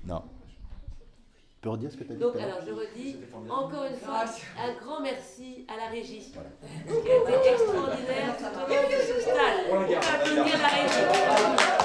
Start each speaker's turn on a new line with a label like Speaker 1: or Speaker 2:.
Speaker 1: Non. Tu peux redire ce que tu as dit?
Speaker 2: Donc, alors, je redis, encore une fois, un grand merci à la régie,
Speaker 1: Voilà.
Speaker 2: qui a été extraordinaire tout au long de ce stage. On peut applaudir la régie.